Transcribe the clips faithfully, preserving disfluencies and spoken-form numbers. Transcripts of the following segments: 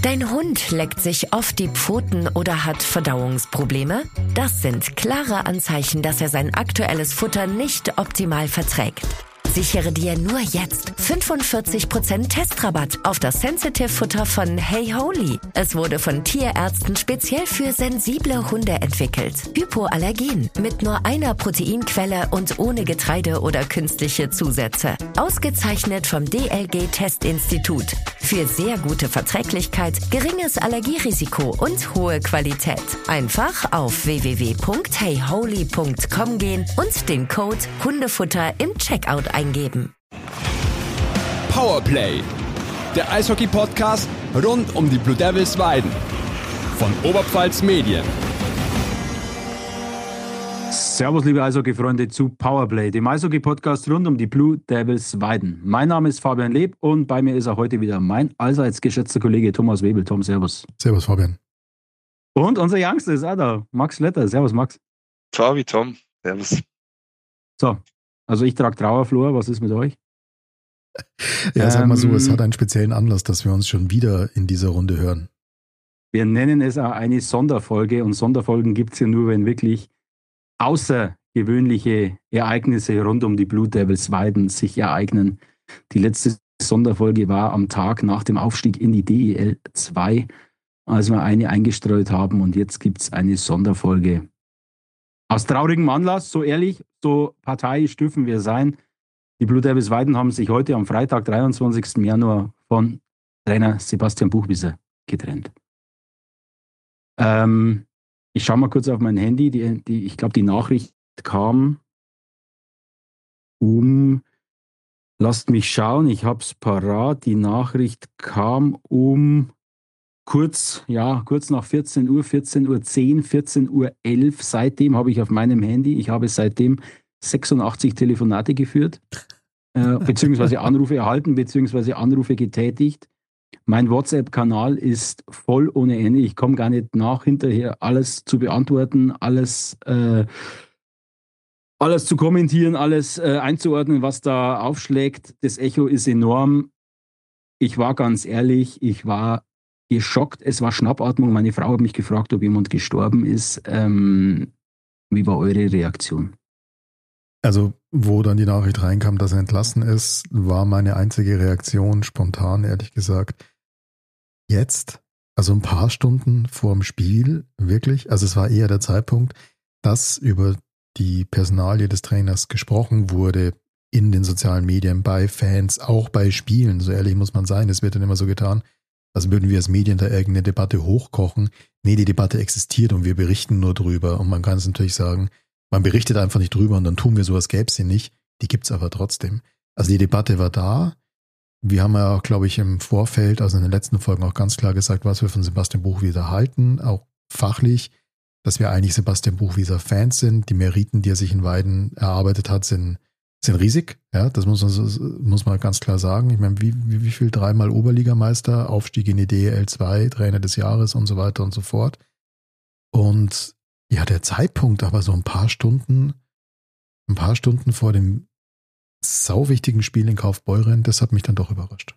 Dein Hund leckt sich oft die Pfoten oder hat Verdauungsprobleme? Das sind klare Anzeichen, dass er sein aktuelles Futter nicht optimal verträgt. Sichere dir nur jetzt fünfundvierzig Prozent Testrabatt auf das Sensitive-Futter von Hey Holy. Es wurde von Tierärzten speziell für sensible Hunde entwickelt. Hypoallergen, mit nur einer Proteinquelle und ohne Getreide oder künstliche Zusätze. Ausgezeichnet vom D L G-Testinstitut. Für sehr gute Verträglichkeit, geringes Allergierisiko und hohe Qualität. Einfach auf w w w punkt hey holy punkt com gehen und den Code Hundefutter im Checkout eingeben. Powerplay, der Eishockey-Podcast rund um die Blue Devils Weiden von Oberpfalz Medien. Servus, liebe Eishockey-Freunde zu Powerplay, dem Eishockey-Podcast rund um die Blue Devils Weiden. Mein Name ist Fabian Leb und bei mir ist auch heute wieder mein allseits geschätzter Kollege Thomas Webel. Tom, servus. Servus, Fabian. Und unser Youngster ist auch da, Max Letter. Servus, Max. Fabi, Tom. Servus. So, also ich trage Trauerflor. Was ist mit euch? Ja, sag mal so, Ähm, es hat einen speziellen Anlass, dass wir uns schon wieder in dieser Runde hören. Wir nennen es auch eine Sonderfolge und Sonderfolgen gibt es ja nur, wenn wirklich außergewöhnliche Ereignisse rund um die Blue Devils Weiden sich ereignen. Die letzte Sonderfolge war am Tag nach dem Aufstieg in die D E L zwei, als wir eine eingestreut haben, und jetzt gibt es eine Sonderfolge. Aus traurigem Anlass, so ehrlich, so parteiisch dürfen wir sein. Die Blue Devils Weiden haben sich heute am Freitag, dreiundzwanzigsten Januar, von Trainer Sebastian Buchwieser getrennt. Ähm, ich schaue mal kurz auf mein Handy. Die, die, ich glaube, die Nachricht kam um, lasst mich schauen, ich habe es parat. Die Nachricht kam um kurz, ja, kurz nach vierzehn Uhr, vierzehn Uhr zehn, vierzehn Uhr elf. Seitdem habe ich auf meinem Handy, ich habe seitdem sechsundachtzig Telefonate geführt, äh, beziehungsweise Anrufe erhalten, beziehungsweise Anrufe getätigt. Mein WhatsApp-Kanal ist voll ohne Ende. Ich komme gar nicht nach, hinterher alles zu beantworten, alles, äh, alles zu kommentieren, alles äh, einzuordnen, was da aufschlägt. Das Echo ist enorm. Ich war ganz ehrlich, ich war geschockt. Es war Schnappatmung. Meine Frau hat mich gefragt, ob jemand gestorben ist. Ähm, wie war eure Reaktion? Also, wo dann die Nachricht reinkam, dass er entlassen ist, war meine einzige Reaktion spontan, ehrlich gesagt, jetzt, also ein paar Stunden vor dem Spiel, wirklich, also es war eher der Zeitpunkt, dass über die Personalie des Trainers gesprochen wurde in den sozialen Medien, bei Fans, auch bei Spielen, so ehrlich muss man sein, es wird dann immer so getan, als würden wir als Medien da irgendeine Debatte hochkochen. Nee, die Debatte existiert und wir berichten nur drüber, und man kann es natürlich sagen, man berichtet einfach nicht drüber und dann tun wir sowas, gäbe es sie nicht. Die gibt es aber trotzdem. Also die Debatte war da. Wir haben ja auch, glaube ich, im Vorfeld, also in den letzten Folgen auch ganz klar gesagt, was wir von Sebastian Buchwieser halten, auch fachlich, dass wir eigentlich Sebastian Buchwieser Fans sind. Die Meriten, die er sich in Weiden erarbeitet hat, sind, sind riesig. Ja, das muss man, muss man ganz klar sagen. Ich meine, wie, wie, wie viel dreimal Oberligameister, Aufstieg in die D E L zwei, Trainer des Jahres und so weiter und so fort. Und ja, der Zeitpunkt, aber so ein paar Stunden, ein paar Stunden vor dem sauwichtigen Spiel in Kaufbeuren, das hat mich dann doch überrascht.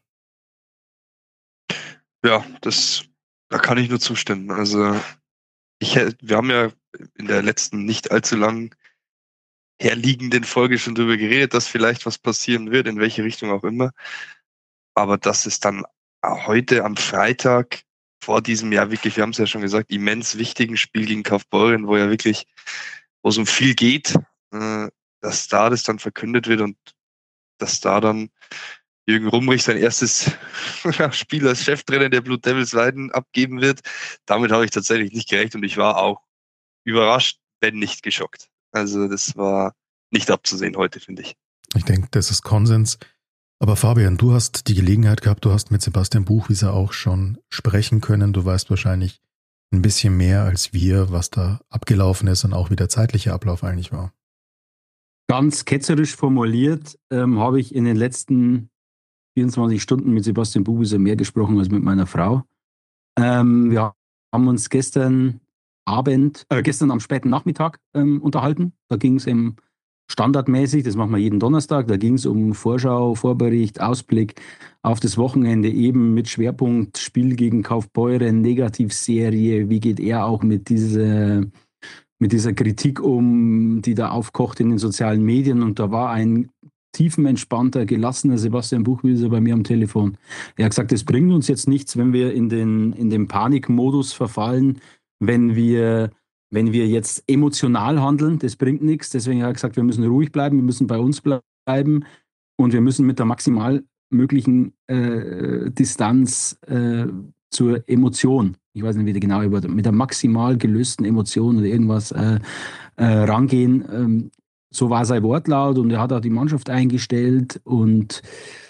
Ja, das, da kann ich nur zustimmen. Also, ich, wir haben ja in der letzten nicht allzu lang herliegenden Folge schon darüber geredet, dass vielleicht was passieren wird, in welche Richtung auch immer. Aber dass es dann heute am Freitag vor diesem Jahr wirklich, wir haben es ja schon gesagt, immens wichtigen Spiel gegen Kaufbeuren, wo ja wirklich, wo es um viel geht, äh, dass da das dann verkündet wird und dass da dann Jürgen Rumrich sein erstes Spiel als Cheftrainer der Blue Devils Weiden abgeben wird. Damit habe ich tatsächlich nicht gerechnet und ich war auch überrascht, wenn nicht geschockt. Also das war nicht abzusehen heute, finde ich. Ich denke, das ist Konsens. Aber Fabian, du hast die Gelegenheit gehabt, du hast mit Sebastian Buchwieser auch schon sprechen können. Du weißt wahrscheinlich ein bisschen mehr als wir, was da abgelaufen ist und auch wie der zeitliche Ablauf eigentlich war. Ganz ketzerisch formuliert ähm, habe ich in den letzten vierundzwanzig Stunden mit Sebastian Buchwieser mehr gesprochen als mit meiner Frau. Ähm, wir haben uns gestern Abend, äh, gestern am späten Nachmittag ähm, unterhalten. Da ging es im standardmäßig, das machen wir jeden Donnerstag, da ging es um Vorschau, Vorbericht, Ausblick auf das Wochenende eben mit Schwerpunkt Spiel gegen Kaufbeuren, Negativserie, wie geht er auch mit dieser, mit dieser Kritik um, die da aufkocht in den sozialen Medien, und da war ein tiefenentspannter, gelassener Sebastian Buchwieser bei mir am Telefon. Er hat gesagt, es bringt uns jetzt nichts, wenn wir in den, in den Panikmodus verfallen, wenn wir Wenn wir jetzt emotional handeln, das bringt nichts. Deswegen hat er gesagt, wir müssen ruhig bleiben, wir müssen bei uns bleiben und wir müssen mit der maximal möglichen äh, Distanz äh, zur Emotion, ich weiß nicht, wie der genaue Wort, mit der maximal gelösten Emotion oder irgendwas äh, äh, rangehen. Ähm, so war sein Wortlaut, und er hat auch die Mannschaft eingestellt, und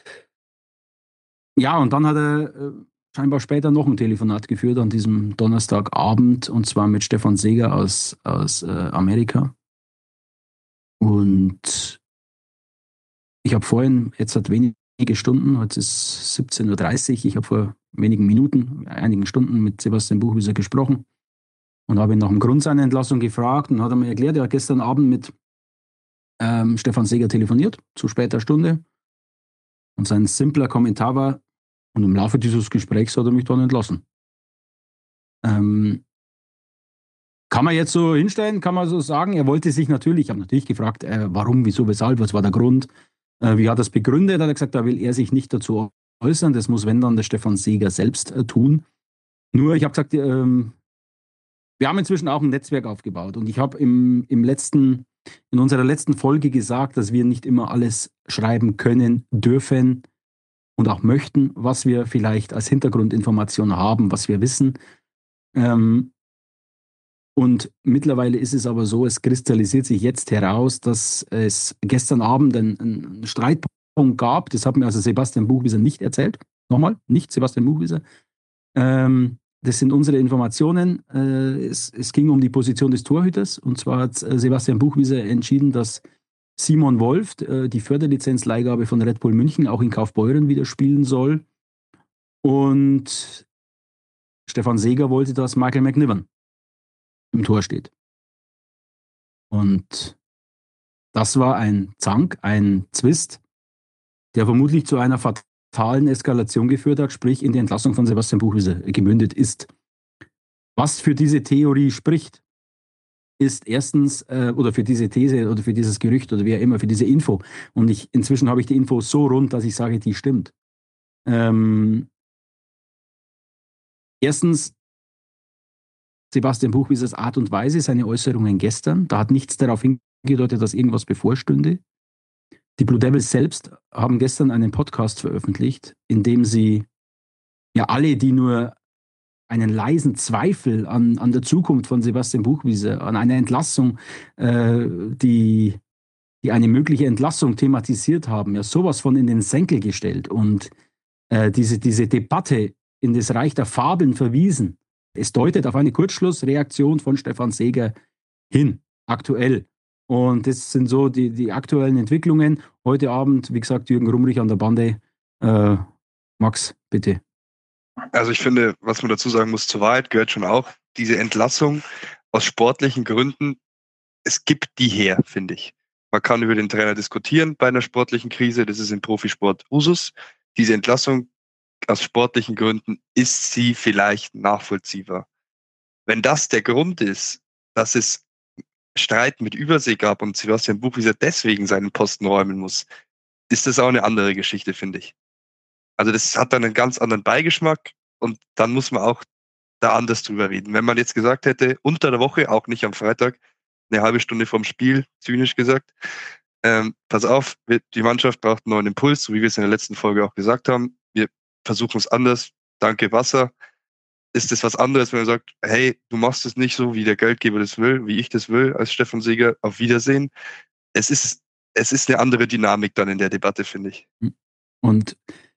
ja, und dann hat er äh, scheinbar später noch ein Telefonat geführt an diesem Donnerstagabend, und zwar mit Stefan Seeger aus, aus äh, Amerika. Und ich habe vorhin, jetzt hat wenige Stunden, heute ist siebzehn Uhr dreißig, ich habe vor wenigen Minuten, einigen Stunden mit Sebastian Buchwieser gesprochen und habe ihn nach dem Grund seiner Entlassung gefragt, und hat er mir erklärt, er hat gestern Abend mit ähm, Stefan Seeger telefoniert, zu später Stunde, und sein simpler Kommentar war: Und im Laufe dieses Gesprächs hat er mich dann entlassen. Ähm, kann man jetzt so hinstellen, kann man so sagen, er wollte sich natürlich, ich habe natürlich gefragt, äh, warum, wieso, weshalb, was war der Grund, äh, wie hat er es begründet, hat er gesagt, da will er sich nicht dazu äußern, das muss, wenn dann, der Stefan Seeger selbst äh, tun. Nur, ich habe gesagt, ähm, wir haben inzwischen auch ein Netzwerk aufgebaut, und ich habe im, im letzten, in unserer letzten Folge gesagt, dass wir nicht immer alles schreiben können, dürfen und auch möchten, was wir vielleicht als Hintergrundinformation haben, was wir wissen. Ähm, und mittlerweile ist es aber so, es kristallisiert sich jetzt heraus, dass es gestern Abend einen, einen Streitpunkt gab. Das hat mir also Sebastian Buchwieser nicht erzählt. Nochmal, nicht Sebastian Buchwieser. Ähm, das sind unsere Informationen. Äh, es, es ging um die Position des Torhüters. Und zwar hat Sebastian Buchwieser entschieden, dass Simon Wolf die Förderlizenzleihgabe von Red Bull München auch in Kaufbeuren wieder spielen soll. Und Stefan Seeger wollte, dass Michael McNiven im Tor steht. Und das war ein Zank, ein Zwist, der vermutlich zu einer fatalen Eskalation geführt hat, sprich in die Entlassung von Sebastian Buchwieser gemündet ist. Was für diese Theorie spricht, ist erstens, äh, oder für diese These oder für dieses Gerücht oder wie auch immer, für diese Info. Und ich, inzwischen habe ich die Info so rund, dass ich sage, die stimmt. Ähm, erstens, Sebastian Buchwiesers Art und Weise, seine Äußerungen gestern, da hat nichts darauf hingedeutet, dass irgendwas bevorstünde. Die Blue Devils selbst haben gestern einen Podcast veröffentlicht, in dem sie ja alle, die nur einen leisen Zweifel an, an der Zukunft von Sebastian Buchwieser, an eine Entlassung, äh, die, die eine mögliche Entlassung thematisiert haben, ja sowas von in den Senkel gestellt und äh, diese, diese Debatte in das Reich der Fabeln verwiesen. Es deutet auf eine Kurzschlussreaktion von Stefan Seeger hin, aktuell. Und das sind so die, die aktuellen Entwicklungen. Heute Abend, wie gesagt, Jürgen Rumrich an der Bande. Äh, Max, bitte. Also ich finde, was man dazu sagen muss, zur Wahrheit gehört schon auch, diese Entlassung aus sportlichen Gründen, es gibt die her, finde ich. Man kann über den Trainer diskutieren bei einer sportlichen Krise, das ist im Profisport Usus. Diese Entlassung aus sportlichen Gründen ist sie vielleicht nachvollziehbar. Wenn das der Grund ist, dass es Streit mit Übersee gab und Sebastian Buchwieser deswegen seinen Posten räumen muss, ist das auch eine andere Geschichte, finde ich. Also das hat dann einen ganz anderen Beigeschmack und dann muss man auch da anders drüber reden. Wenn man jetzt gesagt hätte, unter der Woche, auch nicht am Freitag, eine halbe Stunde vorm Spiel, zynisch gesagt, ähm, pass auf, die Mannschaft braucht einen neuen Impuls, so wie wir es in der letzten Folge auch gesagt haben. Wir versuchen es anders, danke Wasser. Ist das was anderes, wenn man sagt, hey, du machst es nicht so, wie der Geldgeber das will, wie ich das will, als Stefan Seeger, auf Wiedersehen. Es ist, es ist eine andere Dynamik dann in der Debatte, finde ich. Und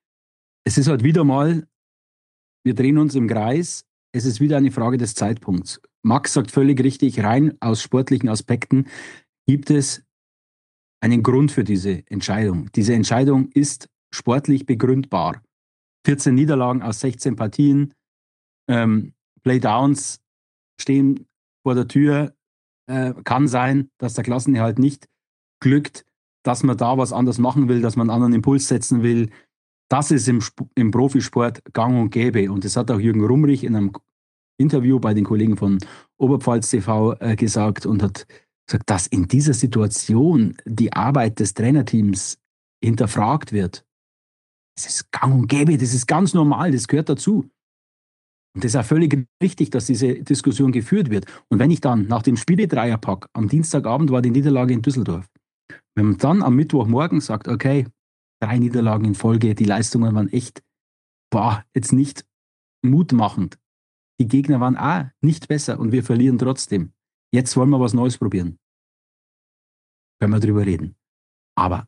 es ist halt wieder mal, wir drehen uns im Kreis, es ist wieder eine Frage des Zeitpunkts. Max sagt völlig richtig, rein aus sportlichen Aspekten gibt es einen Grund für diese Entscheidung. Diese Entscheidung ist sportlich begründbar. vierzehn Niederlagen aus sechzehn Partien, ähm, Playdowns stehen vor der Tür. Äh, kann sein, dass der Klassenerhalt nicht glückt, dass man da was anders machen will, dass man einen anderen Impuls setzen will. Das ist im, im Profisport gang und gäbe. Und das hat auch Jürgen Rumrich in einem Interview bei den Kollegen von Oberpfalz T V äh, gesagt und hat gesagt, dass in dieser Situation die Arbeit des Trainerteams hinterfragt wird. Das ist gang und gäbe, das ist ganz normal, das gehört dazu. Und das ist auch völlig richtig, dass diese Diskussion geführt wird. Und wenn ich dann nach dem Spiele-Dreierpack am Dienstagabend war die Niederlage in Düsseldorf, wenn man dann am Mittwochmorgen sagt, okay, drei Niederlagen in Folge, die Leistungen waren echt, boah, jetzt nicht mutmachend. Die Gegner waren auch nicht besser und wir verlieren trotzdem. Jetzt wollen wir was Neues probieren. Können wir drüber reden. Aber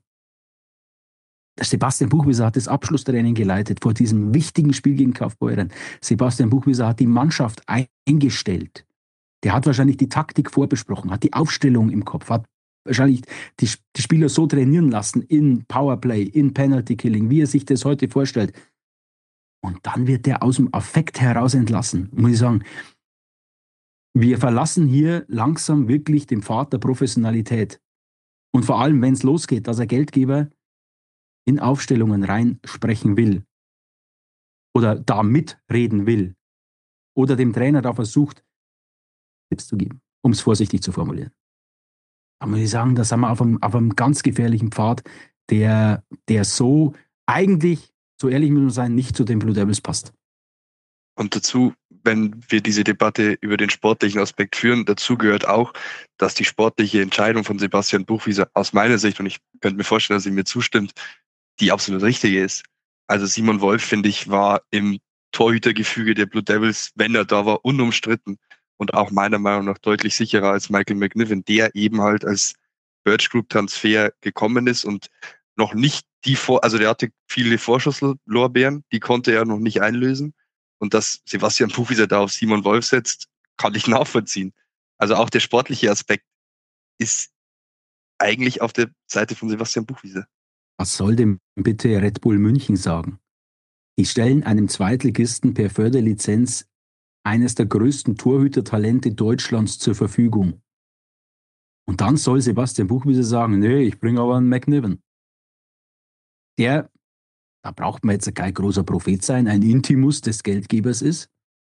der Sebastian Buchwieser hat das Abschlusstraining geleitet vor diesem wichtigen Spiel gegen Kaufbeuren. Sebastian Buchwieser hat die Mannschaft eingestellt. Der hat wahrscheinlich die Taktik vorbesprochen, hat die Aufstellung im Kopf, hat wahrscheinlich die, die Spieler so trainieren lassen in Powerplay, in Penalty Killing, wie er sich das heute vorstellt. Und dann wird der aus dem Affekt heraus entlassen. Muss ich sagen, wir verlassen hier langsam wirklich den Pfad der Professionalität. Und vor allem, wenn es losgeht, dass ein Geldgeber in Aufstellungen reinsprechen will oder da mitreden will oder dem Trainer da versucht, Tipps zu geben, um es vorsichtig zu formulieren. Da muss ich sagen, da sind wir auf einem, auf einem ganz gefährlichen Pfad, der, der so eigentlich, so ehrlich muss man sein, nicht zu den Blue Devils passt. Und dazu, wenn wir diese Debatte über den sportlichen Aspekt führen, dazu gehört auch, dass die sportliche Entscheidung von Sebastian Buchwieser aus meiner Sicht, und ich könnte mir vorstellen, dass er mir zustimmt, die absolut richtige ist. Also Simon Wolf, finde ich, war im Torhütergefüge der Blue Devils, wenn er da war, unumstritten und auch meiner Meinung nach deutlich sicherer als Michael McNiven, der eben halt als Birch Group Transfer gekommen ist und noch nicht die Vor, also der hatte viele Vorschusslorbeeren, die konnte er noch nicht einlösen. Und dass Sebastian Buchwieser da auf Simon Wolf setzt, kann ich nachvollziehen. Also auch der sportliche Aspekt ist eigentlich auf der Seite von Sebastian Buchwieser. Was soll denn bitte Red Bull München sagen? Die stellen einem Zweitligisten per Förderlizenz eines der größten Torhütertalente Deutschlands zur Verfügung. Und dann soll Sebastian Buchwieser sagen, nee, ich bringe aber einen McNiven. Der, da braucht man jetzt kein großer Prophet sein, ein Intimus des Geldgebers ist.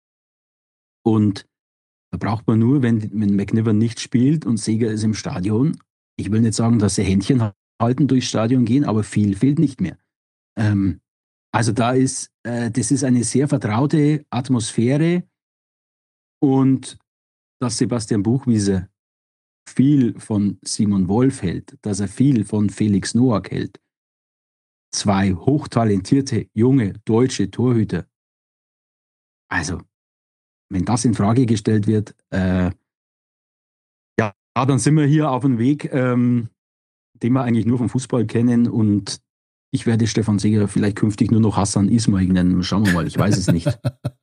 Und da braucht man nur, wenn, wenn McNiven nicht spielt und Seger ist im Stadion, ich will nicht sagen, dass sie Händchen halten durchs Stadion gehen, aber viel fehlt nicht mehr. Ähm, also da ist, äh, das ist eine sehr vertraute Atmosphäre und dass Sebastian Buchwieser viel von Simon Wolf hält, dass er viel von Felix Noack hält. Zwei hochtalentierte, junge, deutsche Torhüter. Also, wenn das in Frage gestellt wird, äh, ja, dann sind wir hier auf einem Weg, ähm, den wir eigentlich nur vom Fußball kennen und ich werde Stefan Seger vielleicht künftig nur noch Hassan Ismail nennen. Schauen wir mal, ich weiß es nicht.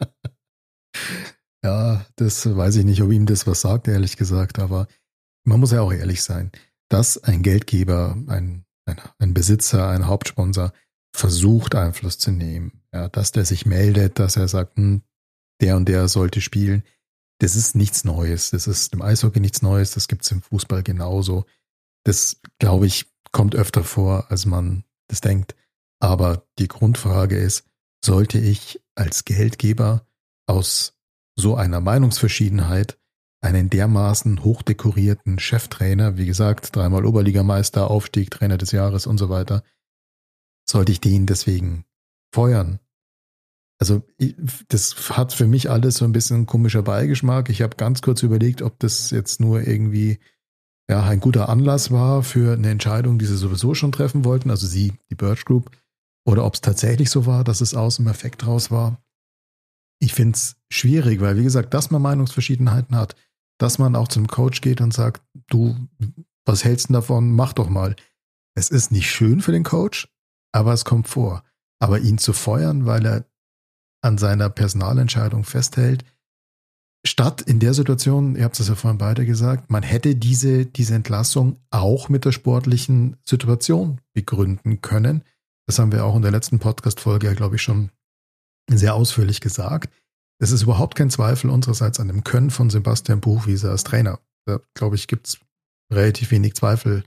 Ja, das weiß ich nicht, ob ihm das was sagt, ehrlich gesagt, aber man muss ja auch ehrlich sein, dass ein Geldgeber, ein, ein, ein Besitzer, ein Hauptsponsor versucht, Einfluss zu nehmen, ja, dass der sich meldet, dass er sagt, hm, der und der sollte spielen, das ist nichts Neues, das ist im Eishockey nichts Neues, das gibt es im Fußball genauso. Das, glaube ich, kommt öfter vor, als man das denkt. Aber die Grundfrage ist, sollte ich als Geldgeber aus so einer Meinungsverschiedenheit einen dermaßen hochdekorierten Cheftrainer, wie gesagt, dreimal Oberligameister, Aufstieg, Trainer des Jahres und so weiter, sollte ich den deswegen feuern? Also das hat für mich alles so ein bisschen komischer Beigeschmack. Ich habe ganz kurz überlegt, ob das jetzt nur irgendwie ja, ein guter Anlass war für eine Entscheidung, die sie sowieso schon treffen wollten, also sie, die Birch Group, oder ob es tatsächlich so war, dass es aus dem Effekt raus war. Ich finde es schwierig, weil wie gesagt, dass man Meinungsverschiedenheiten hat, dass man auch zum Coach geht und sagt, du, was hältst du davon, mach doch mal. Es ist nicht schön für den Coach, aber es kommt vor. Aber ihn zu feuern, weil er an seiner Personalentscheidung festhält, statt in der Situation, ihr habt es ja vorhin beide gesagt, man hätte diese, diese Entlassung auch mit der sportlichen Situation begründen können. Das haben wir auch in der letzten Podcast-Folge, glaube ich, schon sehr ausführlich gesagt. Es ist überhaupt kein Zweifel unsererseits an dem Können von Sebastian Buchwieser als Trainer. Da, glaube ich, gibt es relativ wenig Zweifel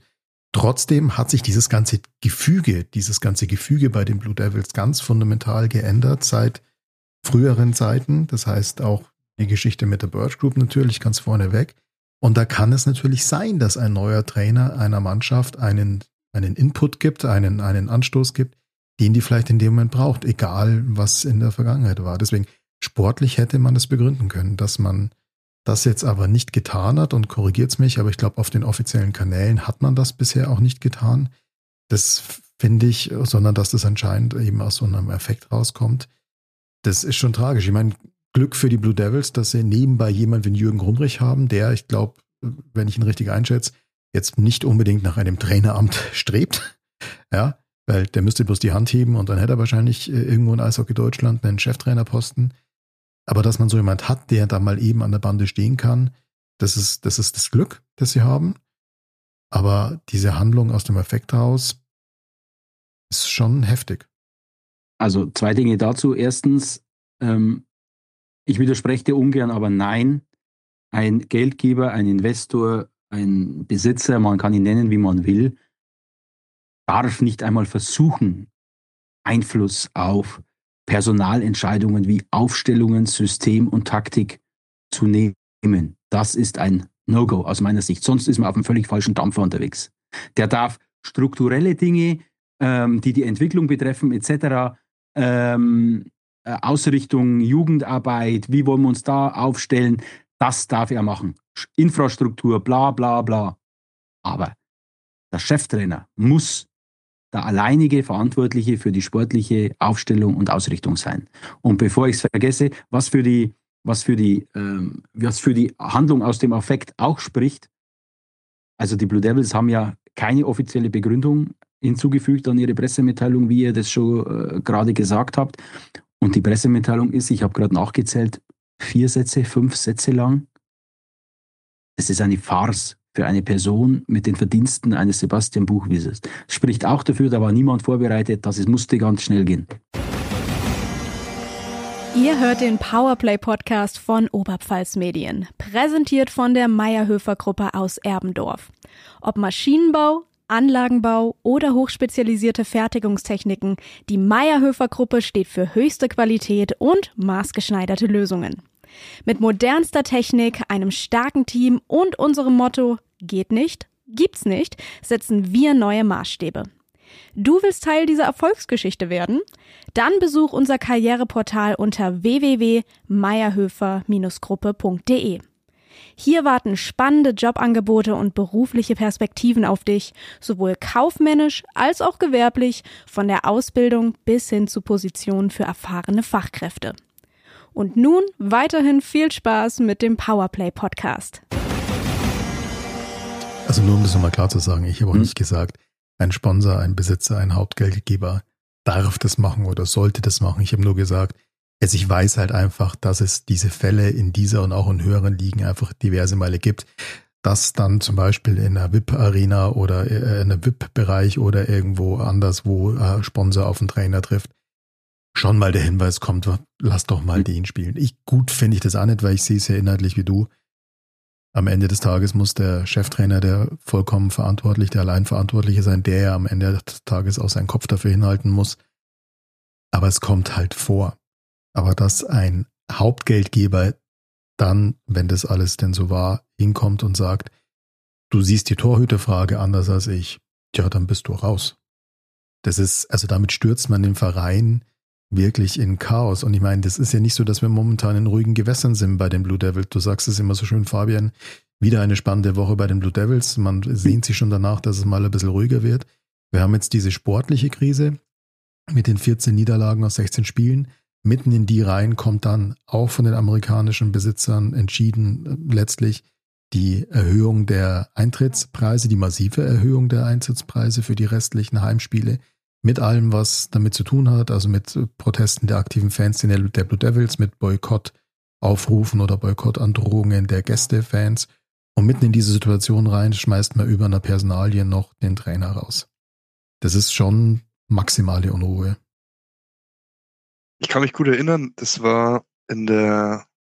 Trotzdem hat sich dieses ganze Gefüge, dieses ganze Gefüge bei den Blue Devils ganz fundamental geändert seit früheren Zeiten. Das heißt auch die Geschichte mit der Birch Group natürlich ganz vorneweg. Und da kann es natürlich sein, dass ein neuer Trainer einer Mannschaft einen, einen Input gibt, einen, einen Anstoß gibt, den die vielleicht in dem Moment braucht, egal was in der Vergangenheit war. Deswegen sportlich hätte man das begründen können, dass man das jetzt aber nicht getan hat, und korrigiert es mich, aber ich glaube, auf den offiziellen Kanälen hat man das bisher auch nicht getan. Das finde ich, sondern dass das anscheinend eben aus so einem Effekt rauskommt. Das ist schon tragisch. Ich meine, Glück für die Blue Devils, dass sie nebenbei jemanden wie Jürgen Grumrich haben, der, ich glaube, wenn ich ihn richtig einschätze, jetzt nicht unbedingt nach einem Traineramt strebt. Ja, weil der müsste bloß die Hand heben und dann hätte er wahrscheinlich irgendwo in Eishockey Deutschland einen Cheftrainerposten. Aber dass man so jemand hat, der da mal eben an der Bande stehen kann, das ist, das ist das Glück, das sie haben. Aber diese Handlung aus dem Effekt raus ist schon heftig. Also zwei Dinge dazu. Erstens, ähm, ich widerspreche dir ungern, aber nein, ein Geldgeber, ein Investor, ein Besitzer, man kann ihn nennen, wie man will, darf nicht einmal versuchen, Einfluss auf Personalentscheidungen wie Aufstellungen, System und Taktik zu nehmen. Das ist ein No-Go aus meiner Sicht. Sonst ist man auf einem völlig falschen Dampfer unterwegs. Der darf strukturelle Dinge, ähm, die die Entwicklung betreffen, et cetera, ähm, Ausrichtung, Jugendarbeit, wie wollen wir uns da aufstellen, das darf er machen. Infrastruktur, bla bla bla. Aber der Cheftrainer muss der alleinige Verantwortliche für die sportliche Aufstellung und Ausrichtung sein. Und bevor ich es vergesse, was für die, was für die, ähm, was für die Handlung aus dem Affekt auch spricht, also die Blue Devils haben ja keine offizielle Begründung hinzugefügt an ihre Pressemitteilung, wie ihr das schon äh, gerade gesagt habt. Und die Pressemitteilung ist, ich habe gerade nachgezählt, vier Sätze, fünf Sätze lang. Es ist eine Farce für eine Person mit den Verdiensten eines Sebastian Buchwiesers. Spricht auch dafür, da war niemand vorbereitet, dass es musste ganz schnell gehen. Ihr hört den Powerplay-Podcast von Oberpfalz Medien, präsentiert von der Mayr-Höfer-Gruppe aus Erbendorf. Ob Maschinenbau, Anlagenbau oder hochspezialisierte Fertigungstechniken, die Mayr-Höfer-Gruppe steht für höchste Qualität und maßgeschneiderte Lösungen. Mit modernster Technik, einem starken Team und unserem Motto „Geht nicht, gibt's nicht“ setzen wir neue Maßstäbe. Du willst Teil dieser Erfolgsgeschichte werden? Dann besuch unser Karriereportal unter w w w punkt mayr-höfer gruppe punkt d e. Hier warten spannende Jobangebote und berufliche Perspektiven auf dich, sowohl kaufmännisch als auch gewerblich, von der Ausbildung bis hin zu Positionen für erfahrene Fachkräfte. Und nun weiterhin viel Spaß mit dem Powerplay-Podcast. Also nur um das nochmal klar zu sagen, ich habe auch hm. nicht gesagt, ein Sponsor, ein Besitzer, ein Hauptgeldgeber darf das machen oder sollte das machen. Ich habe nur gesagt, also ich weiß halt einfach, dass es diese Fälle in dieser und auch in höheren Ligen einfach diverse Male gibt, dass dann zum Beispiel in einer V I P-Arena oder in einem V I P-Bereich oder irgendwo anders, wo ein Sponsor auf einen Trainer trifft, schon mal der Hinweis kommt, lass doch mal den spielen. Ich, gut finde ich das auch nicht, weil ich sehe es ja inhaltlich wie du. Am Ende des Tages muss der Cheftrainer, der vollkommen verantwortlich, der Alleinverantwortliche sein, der ja am Ende des Tages auch seinen Kopf dafür hinhalten muss. Aber es kommt halt vor. Aber dass ein Hauptgeldgeber dann, wenn das alles denn so war, hinkommt und sagt, du siehst die Torhüterfrage anders als ich, tja, dann bist du raus. Das ist, also damit stürzt man den Verein wirklich in Chaos. Und ich meine, das ist ja nicht so, dass wir momentan in ruhigen Gewässern sind bei den Blue Devils. Du sagst es immer so schön, Fabian, wieder eine spannende Woche bei den Blue Devils. Man sehnt sich schon danach, dass es mal ein bisschen ruhiger wird. Wir haben jetzt diese sportliche Krise mit den vierzehn Niederlagen aus sechzehn Spielen. Mitten in die rein kommt dann auch von den amerikanischen Besitzern entschieden letztlich die Erhöhung der Eintrittspreise, die massive Erhöhung der Eintrittspreise für die restlichen Heimspiele. Mit allem, was damit zu tun hat, also mit Protesten der aktiven Fans der Blue Devils, mit Boykottaufrufen oder Boykottandrohungen der Gästefans. Und mitten in diese Situation rein schmeißt man über einer Personalie noch den Trainer raus. Das ist schon maximale Unruhe. Ich kann mich gut erinnern, das war in der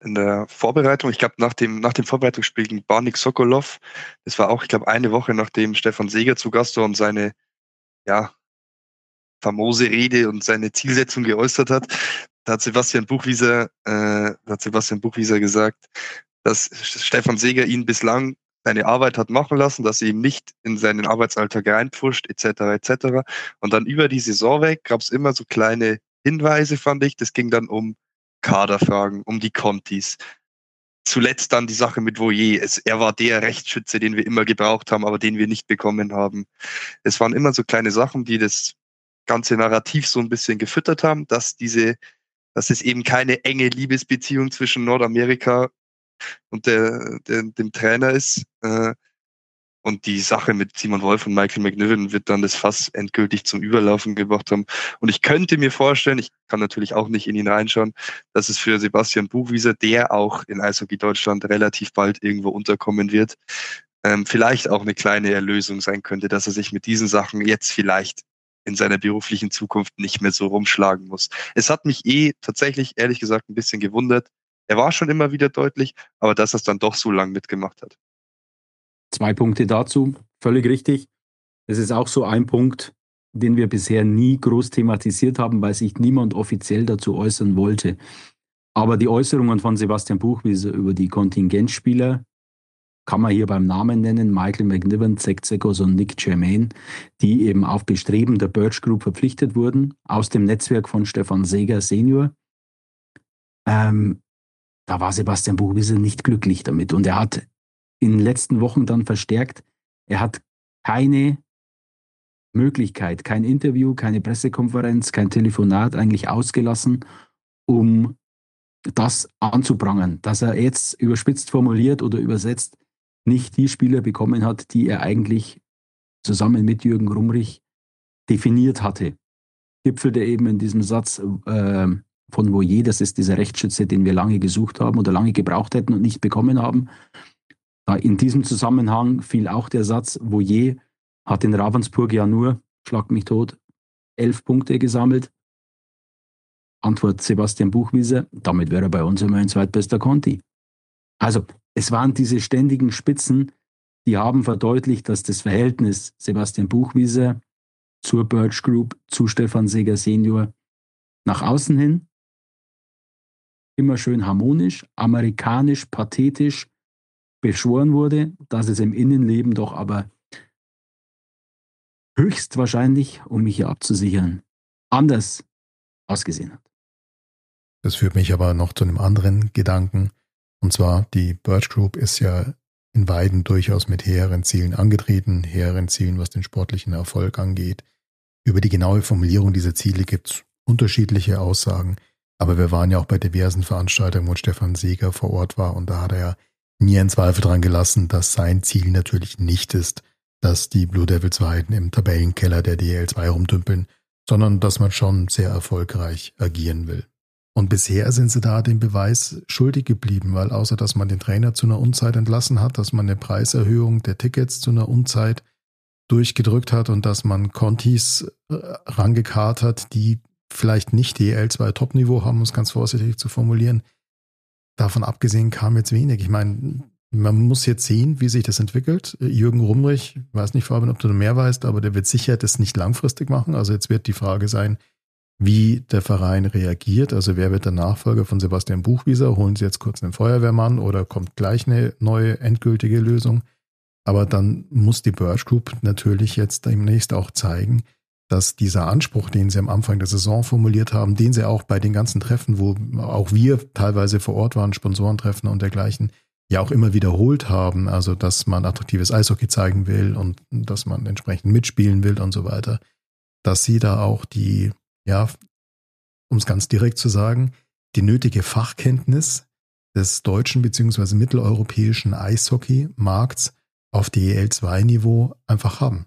in der Vorbereitung, ich glaube nach dem, nach dem Vorbereitungsspiel gegen Barnik Sokolov, das war auch, ich glaube, eine Woche nachdem Stefan Seger zu Gast war und seine, ja, famose Rede und seine Zielsetzung geäußert hat, da hat Sebastian Buchwieser, äh, hat Sebastian Buchwieser gesagt, dass Stefan Seger ihn bislang seine Arbeit hat machen lassen, dass er ihm nicht in seinen Arbeitsalltag reinpfuscht, et cetera et cetera. Und dann über die Saison weg gab es immer so kleine Hinweise, fand ich. Das ging dann um Kaderfragen, um die Contis. Zuletzt dann die Sache mit Voyer. Es, er war der Rechtsschütze, den wir immer gebraucht haben, aber den wir nicht bekommen haben. Es waren immer so kleine Sachen, die das ganze Narrativ so ein bisschen gefüttert haben, dass diese, dass es eben keine enge Liebesbeziehung zwischen Nordamerika und der, der, dem Trainer ist. Äh, und die Sache mit Simon Wolf und Michael McNiven wird dann das Fass endgültig zum Überlaufen gebracht haben. Und ich könnte mir vorstellen, ich kann natürlich auch nicht in ihn reinschauen, dass es für Sebastian Buchwieser, der auch in Eishockey Deutschland relativ bald irgendwo unterkommen wird, ähm, vielleicht auch eine kleine Erlösung sein könnte, dass er sich mit diesen Sachen jetzt vielleicht in seiner beruflichen Zukunft nicht mehr so rumschlagen muss. Es hat mich eh tatsächlich, ehrlich gesagt, ein bisschen gewundert. Er war schon immer wieder deutlich, aber dass er es dann doch so lang mitgemacht hat. Zwei Punkte dazu, völlig richtig. Das ist auch so ein Punkt, den wir bisher nie groß thematisiert haben, weil sich niemand offiziell dazu äußern wollte. Aber die Äußerungen von Sebastian Buchwieser über die Kontingentspieler kann man hier beim Namen nennen, Michael McNiven, Zach Zekos und Nick Germain, die eben auf Bestreben der Birch Group verpflichtet wurden, aus dem Netzwerk von Stefan Seger Senior. Ähm, da war Sebastian Buchwieser nicht glücklich damit. Und er hat in den letzten Wochen dann verstärkt, er hat keine Möglichkeit, kein Interview, keine Pressekonferenz, kein Telefonat eigentlich ausgelassen, um das anzuprangern, dass er jetzt überspitzt formuliert oder übersetzt nicht die Spieler bekommen hat, die er eigentlich zusammen mit Jürgen Rumrich definiert hatte. Gipfelte eben in diesem Satz äh, von Voyer, das ist dieser Rechtsschütze, den wir lange gesucht haben oder lange gebraucht hätten und nicht bekommen haben. In diesem Zusammenhang fiel auch der Satz, Voyer hat in Ravensburg ja nur, schlag mich tot, elf Punkte gesammelt. Antwort Sebastian Buchwieser, damit wäre er bei uns immer ein zweitbester Conti. Also es waren diese ständigen Spitzen, die haben verdeutlicht, dass das Verhältnis Sebastian Buchwieser zur Birch Group, zu Stefan Seger Senior nach außen hin immer schön harmonisch, amerikanisch, pathetisch beschworen wurde, dass es im Innenleben doch aber höchstwahrscheinlich, um mich hier abzusichern, anders ausgesehen hat. Das führt mich aber noch zu einem anderen Gedanken. Und zwar, die Birch Group ist ja in Weiden durchaus mit hehren Zielen angetreten, hehren Zielen, was den sportlichen Erfolg angeht. Über die genaue Formulierung dieser Ziele gibt es unterschiedliche Aussagen. Aber wir waren ja auch bei diversen Veranstaltungen, wo Stefan Seger vor Ort war. Und da hat er ja nie einen Zweifel dran gelassen, dass sein Ziel natürlich nicht ist, dass die Blue Devils Weiden im Tabellenkeller der D L zwei rumdümpeln, sondern dass man schon sehr erfolgreich agieren will. Und bisher sind sie da den Beweis schuldig geblieben, weil außer dass man den Trainer zu einer Unzeit entlassen hat, dass man eine Preiserhöhung der Tickets zu einer Unzeit durchgedrückt hat und dass man Contis rangekarrt hat, die vielleicht nicht D L zwei Top-Niveau haben, um es ganz vorsichtig zu formulieren. Davon abgesehen kam jetzt wenig. Ich meine, man muss jetzt sehen, wie sich das entwickelt. Jürgen Rumrich, ich weiß nicht, Fabian, ob du noch mehr weißt, aber der wird sicher das nicht langfristig machen. Also jetzt wird die Frage sein, wie der Verein reagiert. Also wer wird der Nachfolger von Sebastian Buchwieser? Holen sie jetzt kurz einen Feuerwehrmann oder kommt gleich eine neue endgültige Lösung? Aber dann muss die Birch Group natürlich jetzt demnächst auch zeigen, dass dieser Anspruch, den sie am Anfang der Saison formuliert haben, den sie auch bei den ganzen Treffen, wo auch wir teilweise vor Ort waren, Sponsorentreffen und dergleichen, ja auch immer wiederholt haben, also dass man attraktives Eishockey zeigen will und dass man entsprechend mitspielen will und so weiter, dass sie da auch die, ja, um es ganz direkt zu sagen, die nötige Fachkenntnis des deutschen bzw. mitteleuropäischen Eishockey-Markts auf D E L zwei Niveau einfach haben.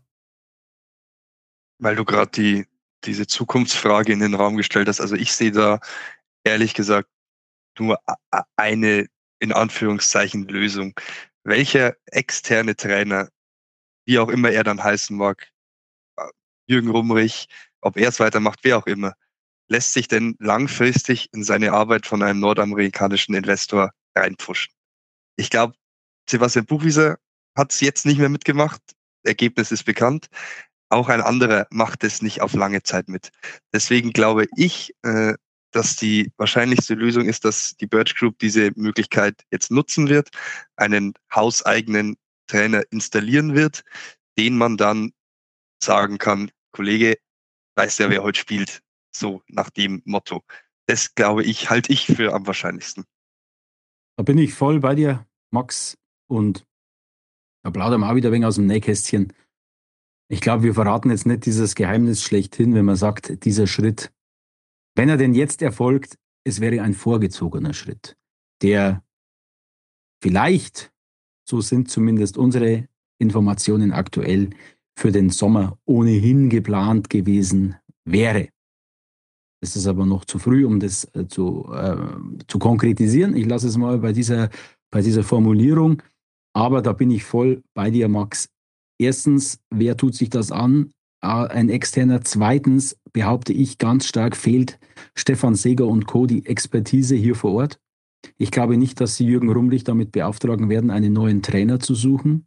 Weil du gerade die diese Zukunftsfrage in den Raum gestellt hast. Also ich sehe da ehrlich gesagt nur eine in Anführungszeichen Lösung. Welcher externe Trainer, wie auch immer er dann heißen mag, Jürgen Rumrich, ob er es weitermacht, wer auch immer, lässt sich denn langfristig in seine Arbeit von einem nordamerikanischen Investor reinpfuschen? Ich glaube, Sebastian Buchwieser hat es jetzt nicht mehr mitgemacht. Ergebnis ist bekannt. Auch ein anderer macht es nicht auf lange Zeit mit. Deswegen glaube ich, äh, dass die wahrscheinlichste Lösung ist, dass die Birch Group diese Möglichkeit jetzt nutzen wird, einen hauseigenen Trainer installieren wird, den man dann sagen kann, Kollege, weiß ja, wer heute spielt. So nach dem Motto. Das, glaube ich, halte ich für am wahrscheinlichsten. Da bin ich voll bei dir, Max. Und da plaudern wir auch wieder ein wenig aus dem Nähkästchen. Ich glaube, wir verraten jetzt nicht dieses Geheimnis schlechthin, wenn man sagt, dieser Schritt, wenn er denn jetzt erfolgt, es wäre ein vorgezogener Schritt, der vielleicht, so sind zumindest unsere Informationen aktuell, für den Sommer ohnehin geplant gewesen wäre. Es ist aber noch zu früh, um das äh, zu, äh, zu konkretisieren. Ich lasse es mal bei dieser, bei dieser Formulierung. Aber da bin ich voll bei dir, Max. Erstens, wer tut sich das an? Ein Externer. Zweitens, behaupte ich ganz stark, fehlt Stefan Seger und Co. die Expertise hier vor Ort. Ich glaube nicht, dass sie Jürgen Rumrich damit beauftragen werden, einen neuen Trainer zu suchen.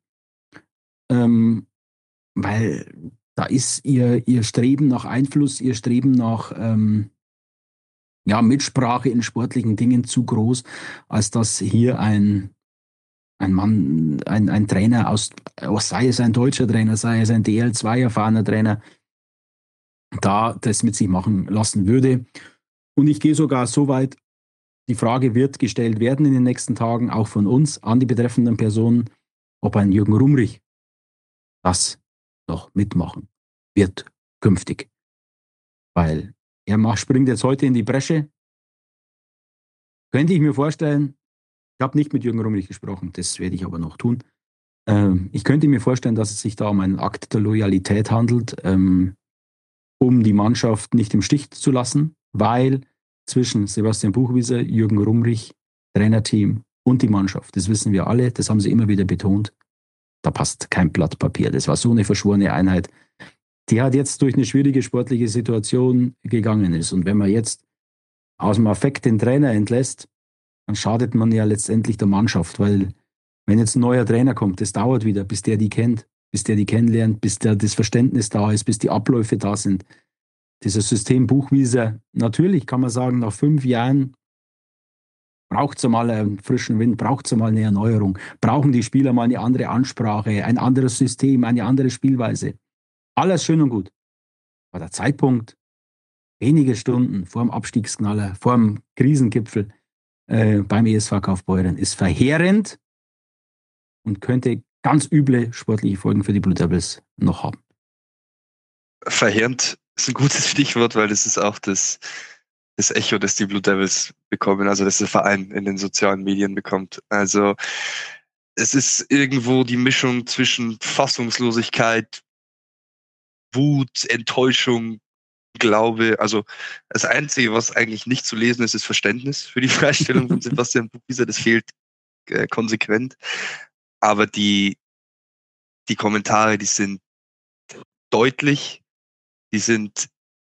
Ähm, weil da ist ihr, ihr Streben nach Einfluss, ihr Streben nach ähm, ja, Mitsprache in sportlichen Dingen zu groß, als dass hier ein, ein Mann, ein, ein Trainer aus, sei es ein deutscher Trainer, sei es ein D L zwei erfahrener Trainer, da das mit sich machen lassen würde. Und ich gehe sogar so weit, die Frage wird gestellt werden in den nächsten Tagen, auch von uns, an die betreffenden Personen, ob ein Jürgen Rumrich das noch mitmachen wird künftig. Weil er macht, springt jetzt heute in die Bresche. Könnte ich mir vorstellen, ich habe nicht mit Jürgen Rumrich gesprochen, das werde ich aber noch tun. Ähm, ich könnte mir vorstellen, dass es sich da um einen Akt der Loyalität handelt, ähm, um die Mannschaft nicht im Stich zu lassen, weil zwischen Sebastian Buchwieser, Jürgen Rumrich, Trainerteam und die Mannschaft, das wissen wir alle, das haben sie immer wieder betont, da passt kein Blatt Papier. Das war so eine verschworene Einheit, die halt jetzt durch eine schwierige sportliche Situation gegangen ist. Und wenn man jetzt aus dem Affekt den Trainer entlässt, dann schadet man ja letztendlich der Mannschaft, weil wenn jetzt ein neuer Trainer kommt, das dauert wieder, bis der die kennt, bis der die kennenlernt, bis der das Verständnis da ist, bis die Abläufe da sind. Dieses System Buchwieser, natürlich kann man sagen, nach fünf Jahren braucht es mal einen frischen Wind, braucht es mal eine Erneuerung, brauchen die Spieler mal eine andere Ansprache, ein anderes System, eine andere Spielweise. Alles schön und gut. Aber der Zeitpunkt, wenige Stunden vor dem Abstiegsknaller, vor dem Krisengipfel äh, beim E S V Kaufbeuren, ist verheerend und könnte ganz üble sportliche Folgen für die Blue Devils noch haben. Verheerend ist ein gutes Stichwort, weil das ist auch das, das Echo, das die Blue Devils bekommen, also das der Verein in den sozialen Medien bekommt. Also es ist irgendwo die Mischung zwischen Fassungslosigkeit, Wut, Enttäuschung, Glaube. Also das Einzige, was eigentlich nicht zu lesen ist, ist Verständnis für die Freistellung von Sebastian Buchwieser. Das fehlt äh, konsequent. Aber die, die Kommentare, die sind deutlich, die sind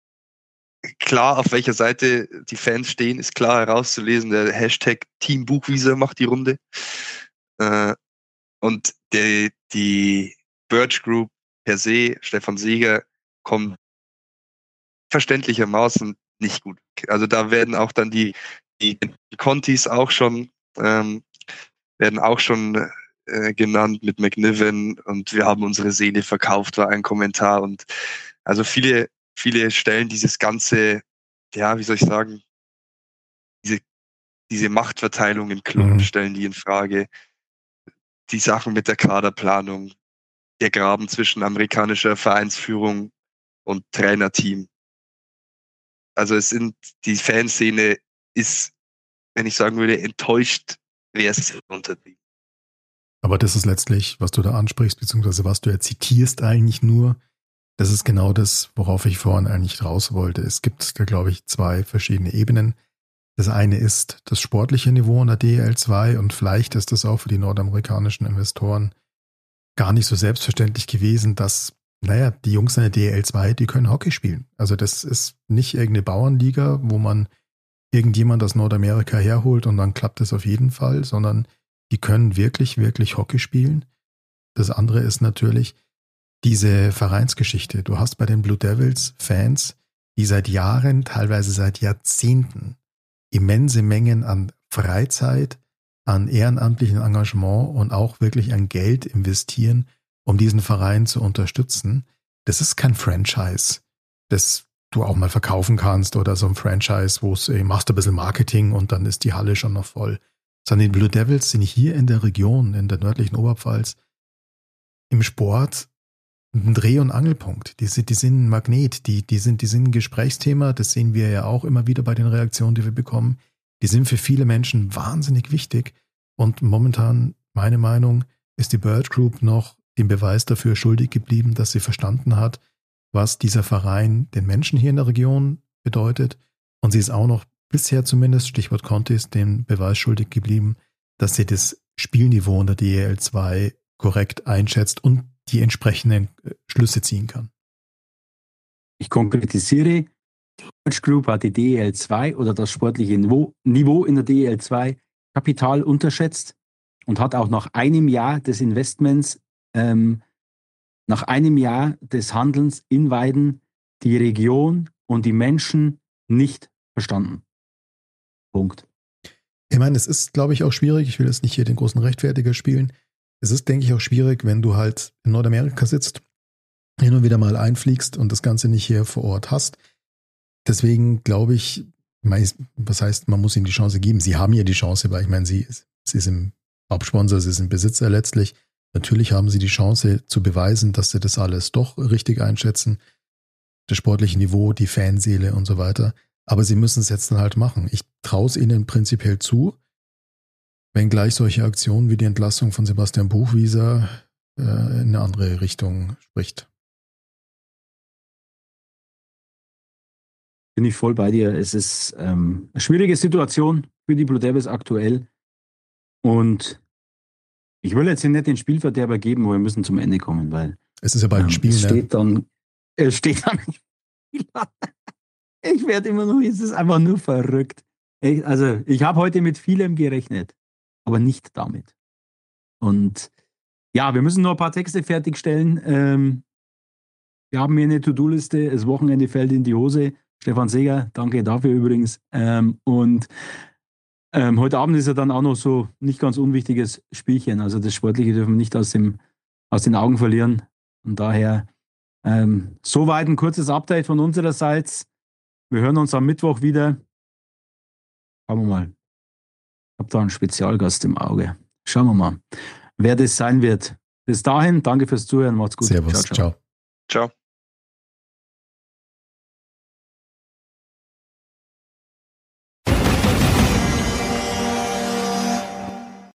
klar, auf welcher Seite die Fans stehen, ist klar herauszulesen. Der Hashtag Team Buchwieser macht die Runde. Äh, und der, die Birch Group per se, Stefan Seger, kommt verständlichermaßen nicht gut. Also da werden auch dann die, die, die Contis auch schon, ähm, werden auch schon äh, genannt mit McNiven und wir haben unsere Seele verkauft, war ein Kommentar. Und also viele, viele stellen dieses ganze, ja, wie soll ich sagen, diese, diese Machtverteilung im Club, mhm. stellen die in Frage. Die Sachen mit der Kaderplanung, der Graben zwischen amerikanischer Vereinsführung und Trainerteam. Also es sind, die Fanszene ist, wenn ich sagen würde, enttäuscht, wäre es untertrieben. Aber das ist letztlich, was du da ansprichst, beziehungsweise was du ja zitierst eigentlich nur, das ist genau das, worauf ich vorhin eigentlich raus wollte. Es gibt da, glaube ich, zwei verschiedene Ebenen. Das eine ist das sportliche Niveau in der D L zwei und vielleicht ist das auch für die nordamerikanischen Investoren gar nicht so selbstverständlich gewesen, dass naja, die Jungs in der D E L zwei, die können Hockey spielen. Also das ist nicht irgendeine Bauernliga, wo man irgendjemand aus Nordamerika herholt und dann klappt es auf jeden Fall, sondern die können wirklich, wirklich Hockey spielen. Das andere ist natürlich diese Vereinsgeschichte. Du hast bei den Blue Devils Fans, die seit Jahren, teilweise seit Jahrzehnten immense Mengen an Freizeit, an ehrenamtlichem Engagement und auch wirklich an Geld investieren, um diesen Verein zu unterstützen. Das ist kein Franchise, das du auch mal verkaufen kannst oder so ein Franchise, wo es ey, machst du ein bisschen Marketing und dann ist die Halle schon noch voll. Sondern die Blue Devils sind hier in der Region, in der nördlichen Oberpfalz, im Sport ein Dreh- und Angelpunkt. Die sind, die sind ein Magnet, die, die, sind, die sind ein Gesprächsthema, das sehen wir ja auch immer wieder bei den Reaktionen, die wir bekommen. Die sind für viele Menschen wahnsinnig wichtig und momentan, meine Meinung, ist die Bird Group noch den Beweis dafür schuldig geblieben, dass sie verstanden hat, was dieser Verein den Menschen hier in der Region bedeutet. Und sie ist auch noch bisher zumindest, Stichwort Contis, den Beweis schuldig geblieben, dass sie das Spielniveau in der D E L zwei korrekt einschätzt und die entsprechenden Schlüsse ziehen kann. Ich konkretisiere, die Bird Group hat die D E L zwei oder das sportliche Niveau, Niveau in der D E L zwei kapital unterschätzt und hat auch nach einem Jahr des Investments, ähm, nach einem Jahr des Handelns in Weiden die Region und die Menschen nicht verstanden. Punkt. Ich meine, es ist, glaube ich, auch schwierig, ich will jetzt nicht hier den großen Rechtfertiger spielen, es ist, denke ich, auch schwierig, wenn du halt in Nordamerika sitzt, hin und wieder mal einfliegst und das Ganze nicht hier vor Ort hast. Deswegen glaube ich, was heißt, man muss ihnen die Chance geben. Sie haben ja die Chance, weil ich meine, sie, sie sind Hauptsponsor, sie sind Besitzer letztlich. Natürlich haben sie die Chance zu beweisen, dass sie das alles doch richtig einschätzen. Das sportliche Niveau, die Fanseele und so weiter. Aber sie müssen es jetzt dann halt machen. Ich traue es ihnen prinzipiell zu, wenngleich solche Aktionen wie die Entlassung von Sebastian Buchwieser äh, in eine andere Richtung spricht. Bin ich voll bei dir. Es ist ähm, eine schwierige Situation für die Blue Devils aktuell. Und ich will jetzt hier nicht den Spielverderber geben, aber wir müssen zum Ende kommen, weil es ist ja bald ein Spiel, es ne? steht dann, es steht dann ich werde immer nur, es ist einfach nur verrückt. Ich, also ich habe heute mit vielem gerechnet, aber nicht damit. Und ja, wir müssen noch ein paar Texte fertigstellen. Ähm, wir haben hier eine To-Do-Liste, das Wochenende fällt in die Hose. Stefan Seger, danke dafür übrigens. Ähm, und ähm, heute Abend ist ja dann auch noch so nicht ganz unwichtiges Spielchen. Also das Sportliche dürfen wir nicht aus, dem, aus den Augen verlieren. Und daher ähm, soweit ein kurzes Update von unsererseits. Wir hören uns am Mittwoch wieder. Schauen wir mal. Ich habe da einen Spezialgast im Auge. Schauen wir mal, wer das sein wird. Bis dahin, danke fürs Zuhören. Macht's gut. Servus. Ciao, ciao. Ciao.